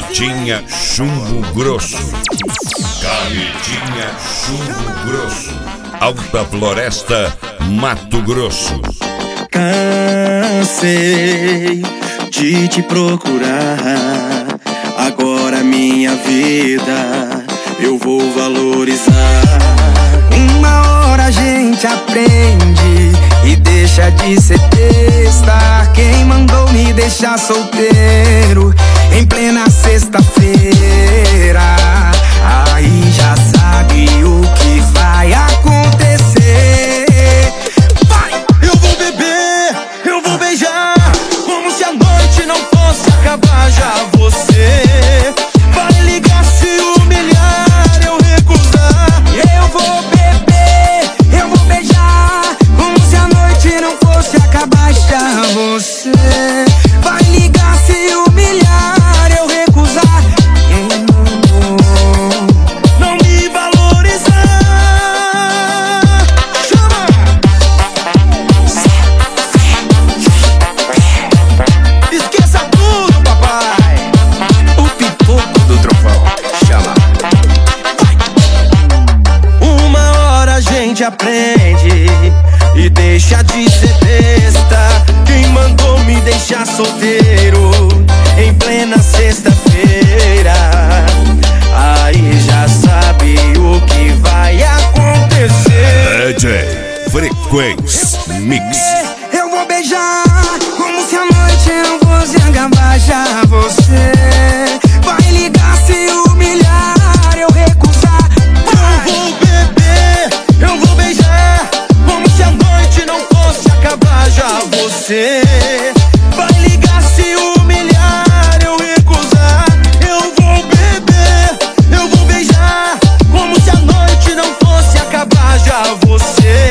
Carretinha Chumbo Grosso. Carretinha Chumbo Grosso. Alta Floresta, Mato Grosso. Cansei de te procurar. Agora minha vida eu vou valorizar. Uma hora a gente aprende e deixa de ser besta. Quem mandou me deixar solteiro em plena sexta-feira? Aí já sabe o que vai acontecer. Vai! Eu vou beber, eu vou beijar, como se a noite não fosse acabar. Já você vai ligar, se humilhar, eu recusar. Eu vou beber, eu vou beijar, como se a noite não fosse acabar. Já você vai ligar, se humilhar, eu recusar. Não me valorizar. Chama! Esqueça tudo, papai. O pipoco do trovão. Chama! Vai! Uma hora a gente aprende e deixa de ser besta. Quem mandou me deixar solteiro em plena sexta-feira? Aí já sabe o que vai acontecer. DJ Frequência Mix. Eu vou beijar, como se a noite não fosse acabar. Já você vai ligar, se humilhar, eu recusar. Eu vou beber, eu vou beijar, como se a noite não fosse acabar. Já você vai ligar, se humilhar, eu recusar. Eu vou beber, eu vou beijar, como se a noite não fosse acabar. Já você